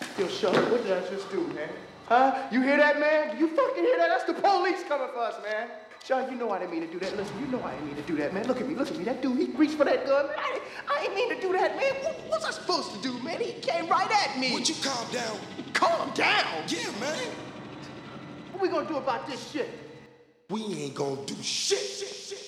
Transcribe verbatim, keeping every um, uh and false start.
Yo, Sean, what did I just do, man? Huh? You hear that, man? You fucking hear that? That's the police coming for us, man. Sean, you know I didn't mean to do that. Listen, you know I didn't mean to do that, man. Look at me, look at me. That dude, he reached for that gun. Man, I, I ain't mean to do that, man. What was I supposed to do, man? He came right at me. Would you calm down? Calm down? Yeah, man. What we gonna do about this shit? We ain't gonna do shit. shit, shit.